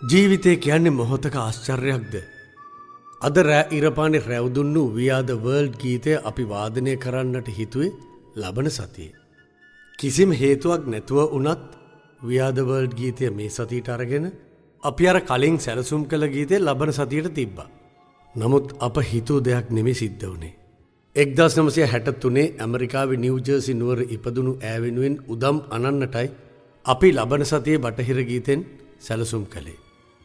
ජීවිතය කියන්නේ මොහොතක ආශ්චර්යයක්ද? අද රෑ ඉරපානේ රැව්දුන්නු We Are The World ගීතය අපි වාදනය කරන්නට හිතුවේ ලබන සතියේ. කිසිම හේතුවක් නැතුව වුණත් We Are The World ගීතය මේ සතියට අරගෙන අපි අර කලින් සැලසුම් කළ ගීතය ලබන සතියට තිබ්බා. නමුත් අප හිතූ දෙයක් නෙමෙයි සිද්ධ වුණේ. 1963 ඇමරිකාවේ නිව් ජර්සි නුවර ඉපදුණු ඈ වෙනුවෙන් උදම් අනන්නටයි අපි ලබන සතියේ බටහිර ගීතෙන් සැලසුම් කළේ.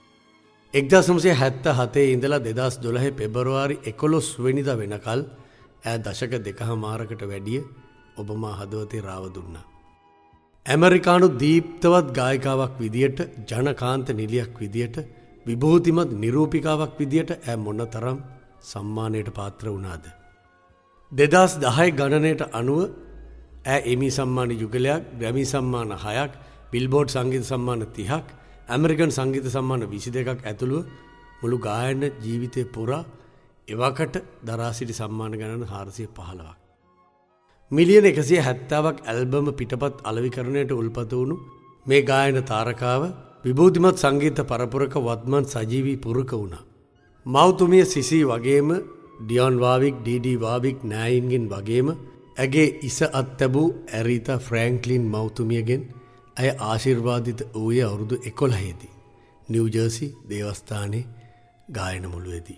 1977 ඉඳලා 2012 පෙබරවාරි 11 වෙනිදා වෙනකල් ඈ දශක දෙකහමාරකට වැඩිය ඔබ මා හදවතේ රාව දුන්නා. ඇමරිකානු දීප්තවත් ගායිකාවක් විදියට, ජනකාන්ත නිලියක් විදියට, විභූතිමත් නිරූපිකාවක් විදියට ඈ මොනතරම් සම්මානයට පාත්‍ර වුණාද? 2010 ගණනයට අනුව ඈ එමි සම්මාන යුගලයක්, ග්‍රැමි සම්මාන 6ක්, බිල්බෝඩ් සංගීත සම්මාන 30ක්, ඇමරිකන් සංගීත සම්මාන 22ක් ඇතුළුව මුළු ගායන ජීවිතය පුරා එවකට දරා සිටි සම්මාන ගණන 415ක්. මිලියන 170ක් ඇල්බම පිටපත් අලෙවිකරණයට උල්පත වුණු මේ ගායන තාරකාව විභූතිමත් සංගීත පරපුරක වත්මන් සජීවී පුරුක වුණා. මව්තුමිය සිසී වගේම ඩියොන් වාවික්, ඩීඩී වාවික් නෑයින්ගෙන් වගේම ඇගේ ඉස අත්තැබූ ඇරීතා ෆ්‍රෑන්ක්ලින් මව්තුමියගෙන් ඇය ආශිර්වාදිත වූයේ අවුරුදු 11දී නිව් ජර්සි දේවස්ථානයේ ගායන මුළුවේදී.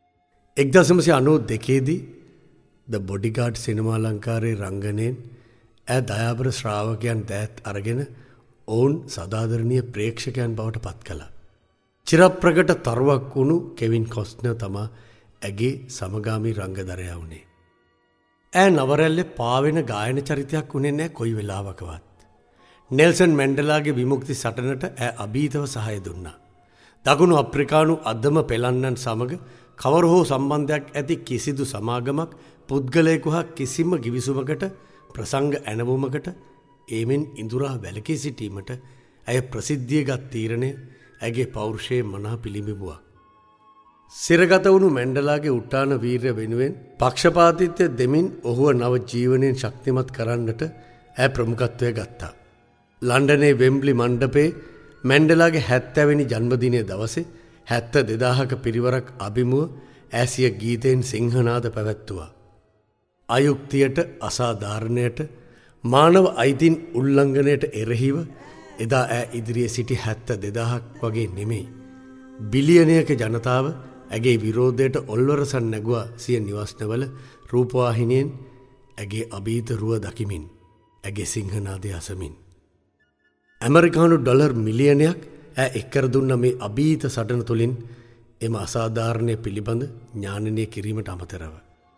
1992දී ද බොඩිගාඩ් සිනමා ලංකාරයේ රංගනයෙන් ඇය දයාබර ශ්‍රාවකයන් දෑත් අරගෙන ඔවුන් සදාදරණීය ප්‍රේක්ෂකයන් බවට පත් කළා. චිරප්‍රකට තරුවක් වුණු කෙවින් කොස්නර් තමා ඇගේ සමගාමී රංගදරයා වුණේ. ඇය නවරැල්ලේ පාවෙන ගායන චරිතයක් වුණේ නැහැ කොයි වෙලාවකවත්. නෙල්සන් මැන්ඩලාගේ විමුක්ති සටනට ඇය අභීතව සහාය දුන්නා. දකුණු අප්‍රිකානු අධම පෙළන්නන් සමග කවර හෝ සම්බන්ධයක් ඇති කිසිදු සමාගමක්, පුද්ගලයෙකු හා කිසිම ගිවිසුමකට, ප්‍රසංග ඇනවුමකට ඒමෙන් ඉඳුරා වැළකී සිටීමට ඇය ප්‍රසිද්ධිය ගත් තීරණය ඇගේ පෞරුෂයේ මනා පිළිඹුවක්. සිරගත වුණු මැන්ඩලාගේ උට්ටාන වීර්ය වෙනුවෙන් පක්ෂපාතිත්වය දෙමින් ඔහුව නව ජීවනයෙන් ශක්තිමත් කරන්නට ඇය ප්‍රමුඛත්වය ගත්තා. ලන්ඩනේ වෙම්බ්ලි මණ්ඩපයේ මැන්ඩලාගේ 70 වෙනි ජන්මදිනය දවසේ 72000ක පිරිවරක් අභිමුව ඇසිය ගීතයෙන් සිංහනාද පැවැත්තුවා. අයුක්තියට, අසාධාරණයට, මානව අයිතින් උල්ලංඝනයට එරෙහිව එදා ඇය ඉදිරියේ සිටි 72000ක් වගේ නෙමෙයි. බිලියනයක ජනතාව ඇගේ විරෝධයට ඔල්වරසන් නැගුවා සිය නිවස්නවල රූපවාහිනියෙන් ඇගේ අභීත රුව දකිමින්, ඇගේ සිංහනාදය අසමින්. ඇමරිකානු ඩොලර් මිලියනයක් ඇය එක්කර දුන්න මේ අභීත සටන තුළින් එම අසාධාරණය පිළිබඳ ඥානනය කිරීමට අමතරව.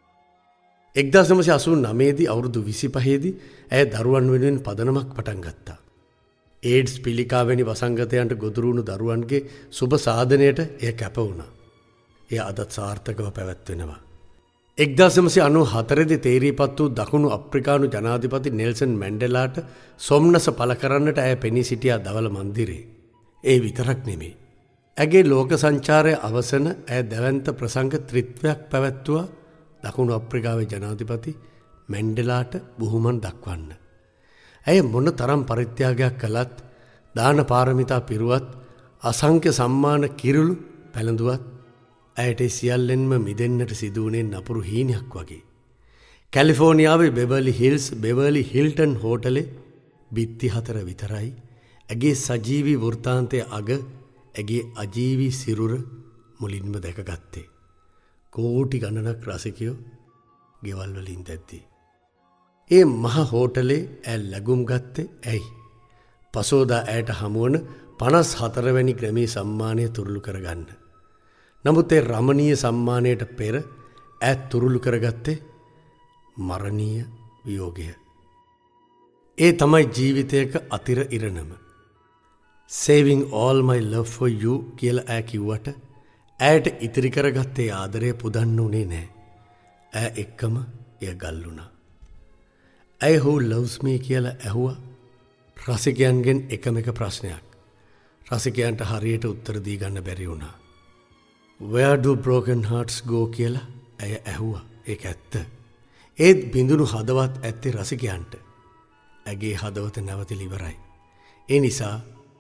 1989දී අවුරුදු 25දී ඇය දරුවන් වෙනුවෙන් පදනමක් පටන් ගත්තා. ඒඩ්ස් පිළිකාවැනි වසංගතයන්ට ගොදුරුණු දරුවන්ගේ සුබ සාධනයට එය කැප වුණා. එය අදත් සාර්ථකව පැවැත්වෙනවා. 1994දී තේරීපත් වූ දකුණු අප්‍රිකානු ජනාධිපති නෙල්සන් මැන්ඩෙලාට සොම්නස පළ කරන්නට ඇය පෙනී සිටියා දවල මන්දිරේ. ඒ විතරක් නෙමෙයි. ඇගේ ලෝක සංචාරය අවසන ඇය දැවැන්ත ප්‍රසංග ත්‍රිත්වයක් පැවැත්තුවා දකුණු අප්‍රිකාවේ ජනාධිපති මැන්ඩෙලාට බුහුමන් දක්වන්න. ඇය මොන තරම් පරිත්‍යාගයක් කළත්, දාන පාරමිතා පිරුවත්, අසංඛ්‍ය සම්මාන කිරුළු පැළඳුවත් ඇයට සියල්ලෙන්ම මිදෙන්නට සිදුවුණේ නපුරු හීනයක් වගේ. කැලිෆෝනියාවේ බෙවර්ලි හිල්ටන් හෝටලේ බිත්ති 4 විතරයි ඇගේ සජීවී වෘත්තාන්තය අග ඇගේ අජීවී සිරුර මුලින්ම දැකගත්තේ. කෝටි ගණනක් රසිකයෝ ගෙවල් වලින් දැද්දී. ඒ මහ හෝටලේ ඇය ලැබුම් ගත්තේ ඇයි? පසෝදා ඇයට හමුවන 54 වැනි ග්‍රැමි සම්මානය තුරුළු කරගන්න. නමුත් ඒ රමණීය සම්මානයට පෙර ඇය තුරුළු කරගත්තේ මරණීය වියෝගය. ඒ තමයි ජීවිතයක අතිර ඉරණම. Saving all my love for you කියලා ඇය කිව්වට ඇයට ඉතිරි කරගත්තේ ආදරය පුදන්න උනේ නෑ. ඇය එක්කම එය ගල්ලුණා. ඇය who loves me කියලා ඇහුවා රසිකයන්ගෙන් එකම එක ප්‍රශ්නයක්. රසිකයන්ට හරියට උත්තර දී ගන්න බැරි වුණා. Where do broken hearts go කියලා ඇය ඇහුවා. ඒක ඇත්ත. ඒත් බිඳුණු හදවත් ඇත්තේ රසිකයන්ට. ඇගේ හදවත නැවතිලා ඉවරයි. ඒ නිසා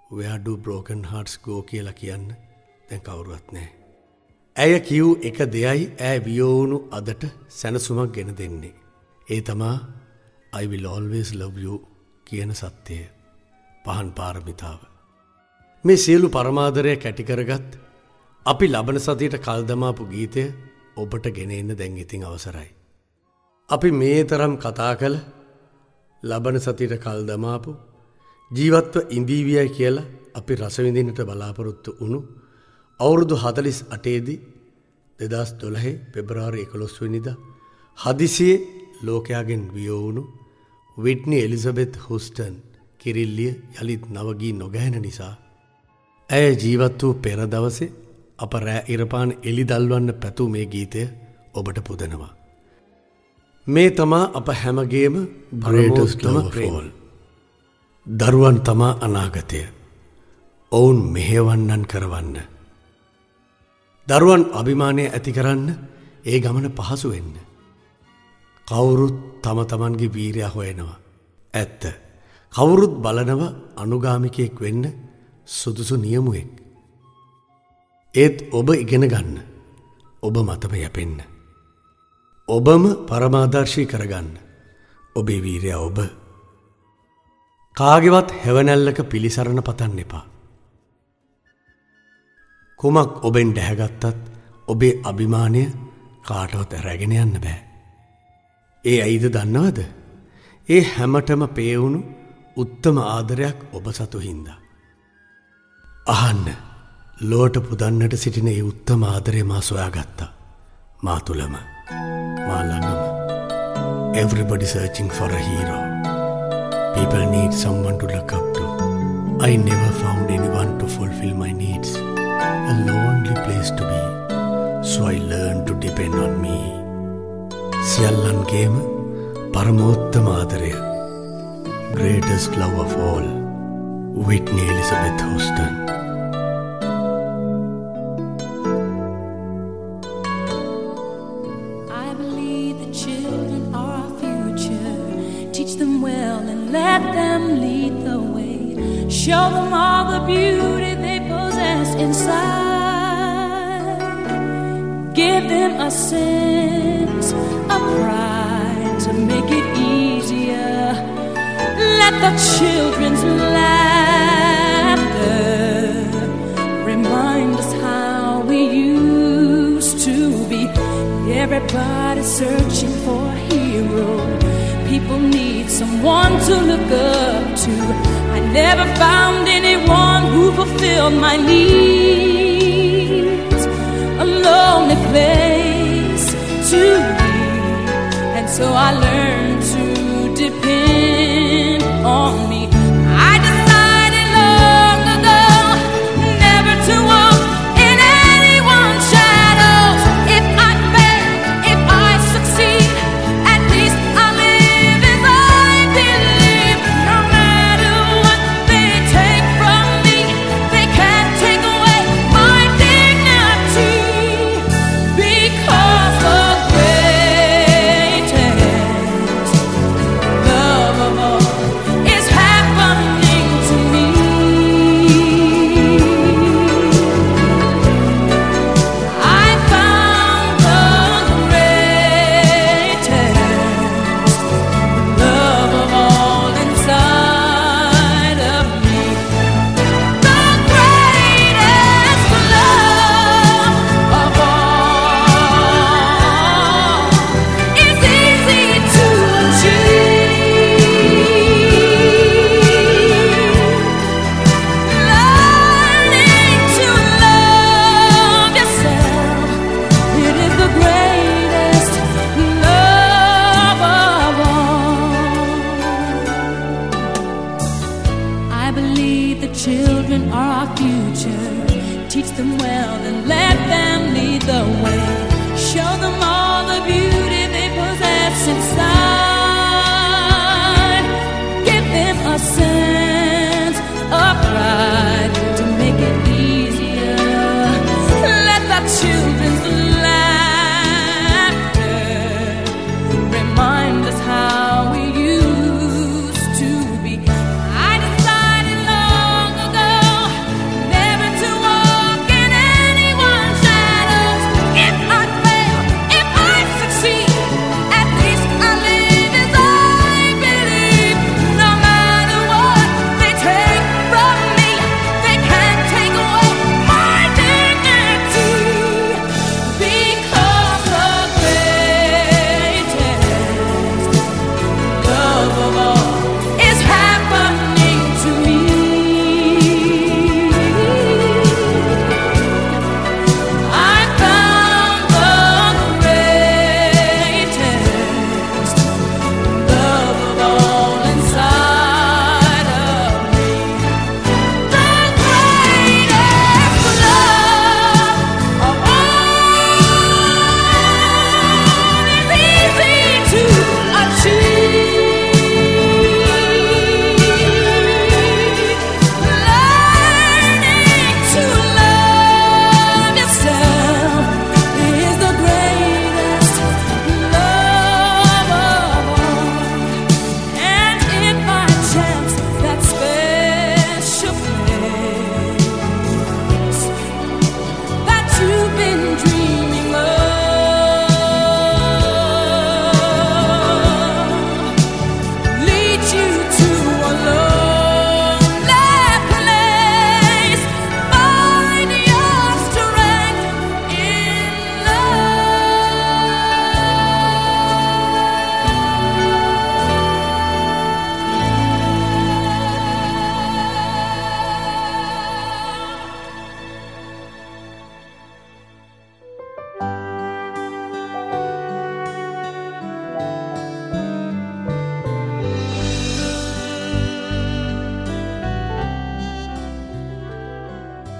Where do broken hearts go කියලා කියන්න දැන් කවුරුවත් නැහැ. ඇය කියූ එක දෙයයි ඇය වියෝවුණු අදට සැනසුමක් ගෙන දෙන්නේ. ඒ තමා I will always love you කියන සත්‍යය. පහන් පාරමිතාව. මේ සියලු පරමාදරය කැටි කරගත් අපි ලබන සතියට කල් දමාපු ගීතය ඔබට ගෙන එන්න දැන් ඉතින් අවසරයි. අපි මේ තරම් කතා කළ ලබන සතියට කල් දමාපු ජීවත්ව ඉඳීවියයි කියලා අපි රසවිඳින්නට බලාපොරොත්තු වුණු අවුරුදු 48 දී 2012 පෙබරවාරි 11 වෙනිදා හදිසියේ ලෝකයාගෙන් වියෝ වුණු විට්නි එලිසබෙත් හුස්ටන් කිරිල්ලිය යලිත් නවගී නොගැහෙන නිසා ඇය ජීවත් වූ පෙර දවසේ අප රෑ ඉරපාන එලි දල්වන්න පැතු මේ ගීතය ඔබට පුදනවා. මේ තමා අප හැමගේම පරමෝත්තම ප්‍රේම. දරුවන් තමා අනාගතය. ඔවුන් මෙහෙවන්නන් කරවන්න. දරුවන් අභිමානය ඇති කරන්න ඒ ගමන පහසු වෙන්න. කවුරුත් තම තමන්ගේ වීරයා හොයනවා. ඇත්ත. කවුරුත් බලනව අනුගාමිකයෙක් වෙන්න සුදුසු නියමුවෙක්. ඒත් ඔබ ඉගෙන ගන්න. ඔබ මතම යැපෙන්න. ඔබම පරමාදර්ශී කරගන්න. ඔබේ වීරයා ඔබ. කාගෙවත් හැවනැල්ලක පිළිසරණ පතන්න එපා. කුමක් ඔබෙන් ඩැහැගත්තත් ඔබේ අභිමානය කාටවත් රැගෙන යන්න බෑ. ඒ ඇයිද දන්නවද? ඒ හැමටම පේවුණු උත්තම ආදරයක් ඔබ සතු හින්දා. අහන්න, ලෝට පුදන්නට සිටින ඒ උත්තම ආදරය මා සොයාගත්තා. මා තුළම, මා ළඟම. Everybody searching for a hero. People need someone to look up to. I never found anyone to fulfill my needs. A lonely place to be. So I learned to depend on me. සියල්ලන්ගේම පරමෝත්තම ආදරය. Greatest love of all. Whitney Elizabeth Houston. I believe the children are our future. Teach them well and let them lead the way. Show them all the beauty they possess inside. Give them a sense of pride to make it easier. Let the children's laughter remind us how we used to be. Everybody's searching for a hero. People need someone to look up to. I never found anyone who fulfilled my needs. A lonely place to be, and so I learned to depend on me. I decided long ago never to walk in anyone's shadows. If I fail, if I succeed, at least I'll live as I believe. No matter what they take from me, they can't take away my dignity. Because the greatest love of all is happening to me. I found the greatest love of all inside of me. The greatest love of all is easy to achieve. Learning to love yourself, it is the greatest love of all. I believe the children are our future. Teach them well and let them lead the way. Show them all the beauty they possess inside. Give them a sense of pride to make it easier. Let the children's laughter remind us how we used to be. I decided long ago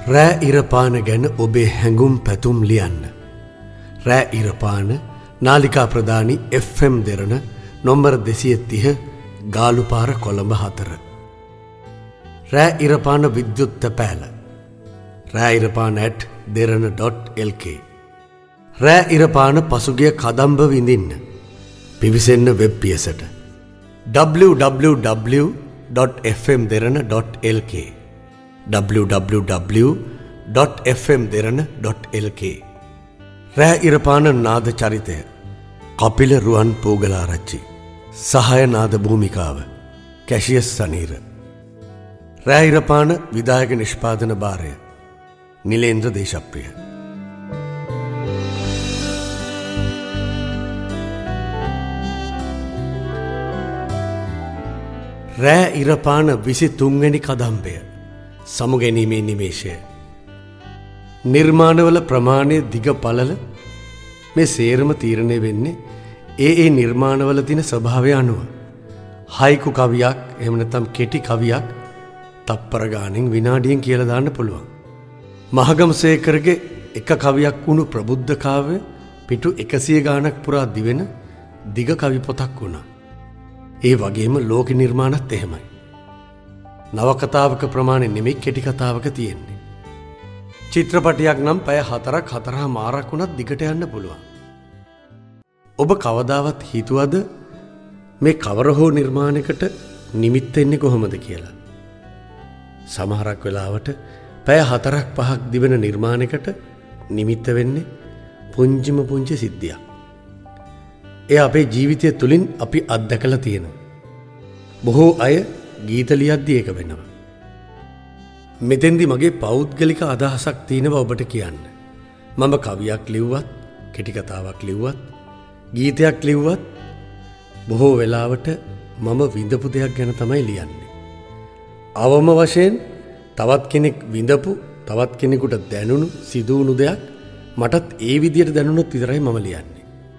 රෑ ඉරපාන ගැන ඔබේ හැඟුම් පැතුම් ලියන්න. රෑ ඉරපාන නාලිකා ප්‍රධානි FM දෙරණ නොම්බර 230 ගාලුපාර කොළඹ 4. රෑ ඉරපාන විද්‍යුත් තැපෑල රෑ ඉරපාන @derana.lk. රෑ ඉරපාන පසුගිය කදම්බ විඳින්න පිවිසෙන්න වෙබ් පියසට www.fmderana.lk www.fmderana.lk. රෑ ඉරපාන නාද චරිතය කපිල රුවන් පෝගලාරච්චි. සහාය නාද භූමිකාව කැෂියස් සනීර. රෑ ඉරපාන විදායක නිෂ්පාදන භාරය නිලේන්ද්‍ර දේශප්‍රිය. රෑ ඉරපාන 23 වෙනි කදම්බය සමුගැනීමේ නිමේෂය. නිර්මාණවල ප්‍රමාණය දිග පළල මේ සේරම තීරණය වෙන්නේ ඒ නිර්මාණවල තියෙන ස්වභාවය අනුව. හයිකු කවියක් එහෙම නැත්නම් කෙටි කවියක් තප්පර ගානෙන් විනාඩියෙන් කියලා දාන්න පුළුවන්. මහගමසේකරගේ එක කවියක් වුණු ප්‍රබුද්ධ කාව්‍ය පිටු 100 ගානක් පුරා දිවෙන දිග කවි පොතක් වුණා. ඒ වගේම ලෝක නිර්මාණත් එහෙමයි. නවකතාවක ප්‍රමාණය නෙමෙයි කෙටි කතාවක තියෙන්නේ. චිත්‍රපටයක් නම් පැය 4ක් 4:00 වුණත් දිගට යන්න පුළුවන්. ඔබ කවදාවත් හිතුවද මේ කවර හෝ නිර්මාණයකට නිමිත්ත එන්නේ කොහොමද කියලා? සමහරක් වෙලාවට පැය 4ක් 5ක් දිවෙන නිර්මාණයකට නිමිත්ත වෙන්නේ පුංචිම පුංචි සිද්ධියක්. ඒ අපේ ජීවිතය තුළින් අපි අත්දැකලා තියෙනවා. බොහෝ අය ගීත ලියද්දී ඒක වෙනවා. මෙතෙන්දි මගේ පෞද්ගලික අදහසක් තියෙනවා ඔබට කියන්න. මම කවියක් ලිව්වත්, කෙටි කතාවක් ලිව්වත්, ගීතයක් ලිව්වත් බොහෝ වෙලාවට මම විඳපු දෙයක් ගැන තමයි ලියන්නේ. අවම වශයෙන් තවත් කෙනෙක් විඳපු, තවත් කෙනෙකුට දැනුණු, සිදුවුණු දෙයක් මටත් ඒ විදියට දැනුණොත් විතරයි මම ලියන්නේ.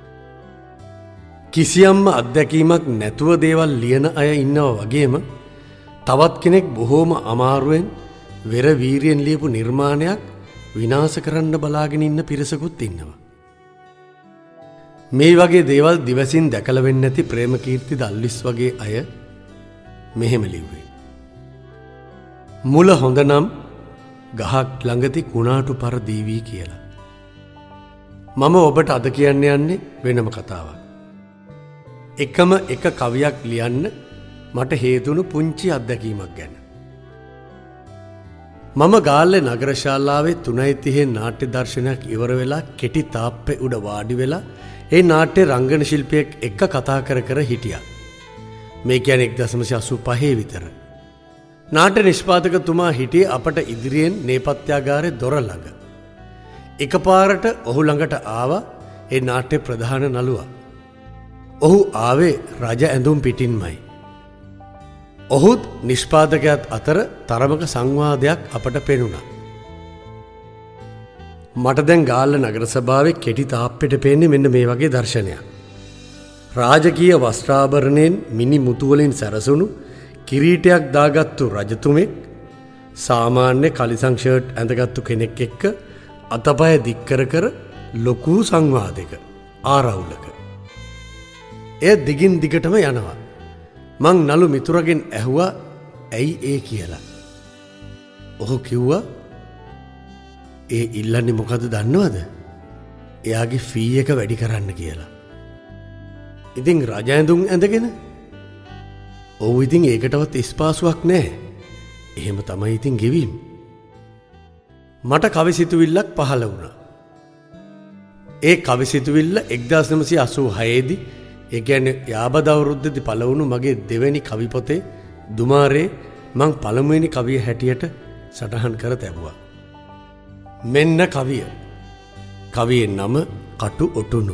කිසියම්ම අත්දැකීමක් නැතුව දේවල් ලියන අය ඉන්නවා වගේම තවත් කෙනෙක් බොහෝම අමාරුවෙන් වෙර වීරියෙන් ලියපු නිර්මාණයක් විනාශ කරන්න බලාගෙන ඉන්න පිරිසකුත් ඉන්නවා. මේ වගේ දේවල් දිවසින් දැකලා වෙන්නේ නැති ප්‍රේමකීර්ති දල්විස් වගේ අය මෙහෙම ලිව්වේ. මුල හොඳ නම් ගහක් ළඟති කුණාටු පර දීවි කියලා. මම ඔබට අද කියන්න යන්නේ වෙනම කතාවක්. එකම එක කවියක් ලියන්න මට හේතුණු පුංචි අත්දැකීමක් ගැන. මම ගාල්ලේ නගර ශාලාවේ 3:30 නාට්‍ය දර්ශනයක් ඉවර වෙලා කෙටි තාප්පේ උඩ වාඩි වෙලා ඒ නාට්‍ය රංගන ශිල්පියෙක් එක්ක කතා කර හිටියා. මේ කියන්නේ 1985 විතර. නාට්‍ය නිෂ්පාදකතුමා හිටියේ අපට ඉදිරියෙන් නේපත්‍යාගාරේ දොර ළඟ. එකපාරට ඔහු ළඟට ආවා ඒ නාට්‍ය ප්‍රධාන නළුවා. ඔහු ආවේ රජ ඇඳුම් පිටින්මයි. ඔහුත් නිෂ්පාදකයාත් අතර තරමක සංවාදයක් අපට පෙනුණා. මට දැන් ගාල්ල නගර සභාවේ කෙටි තාප්පෙට පේන්නේ මෙන්න මේ වගේ දර්ශනයක්. රාජකීය වස්ත්‍රාභරණයෙන් මිනි මුතු වලින් සැරසුණු කිරීටයක් දාගත්තු රජතුමෙක් සාමාන්‍ය කලිසම් ෂර්ට් ඇඳගත්තු කෙනෙක් එක්ක අතපය දික් කර ලොකු සංවාදයක ආරවුලක. එය දිගින් දිගටම යනවා. මං නළු මිතුරගෙන් ඇහුවා ඇයි ඒ කියලා. ඔහු කිව්වා ඒ ඉල්ලන්නේ මොකද දන්නවද? එයාගේ ෆී එක වැඩි කරන්න කියලා. ඉතින් රජ ඇඳුම් ඇඳගෙන ඔව් ඉතින් ඒකටවත් ස්පාසුවක් නැහැ. එහෙම තමයි ඉතින් ගෙවීම. මට කවිසිතුවිල්ලක් පහළ වුණා. ඒ කවිසිතුවිල්ල 1986 දී ඒ කියන්නේ යාබද අවුරුද්දේදී පළ වුණු මගේ දෙවෙනි කවි පොතේ දුමාරේ මං පළමුවෙනි කවිය හැටියට සටහන් කර තැබුවා. මෙන්න කවිය. කවියේ නම කටු ඔටුනු.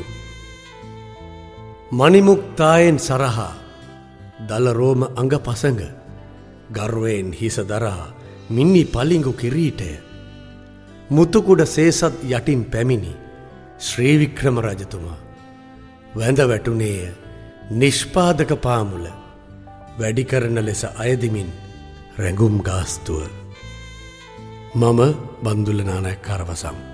මණිමුක්තායෙන් සරහා දලරෝම අඟ පසඟ ගර්වයෙන් හිස දරා මිනි පලිඟු කිරීටය මුතුකුඩ සේසත් යටින් පැමිණි ශ්‍රී වික්‍රම රජතුමා වැඳ වැටුනේය නිෂ්පාදක පාමුල වැඩි කරන ලෙස අයදිමින් රැඟුම් ගාස්තුව මම බන්දුල නානායක්කාර වසම්.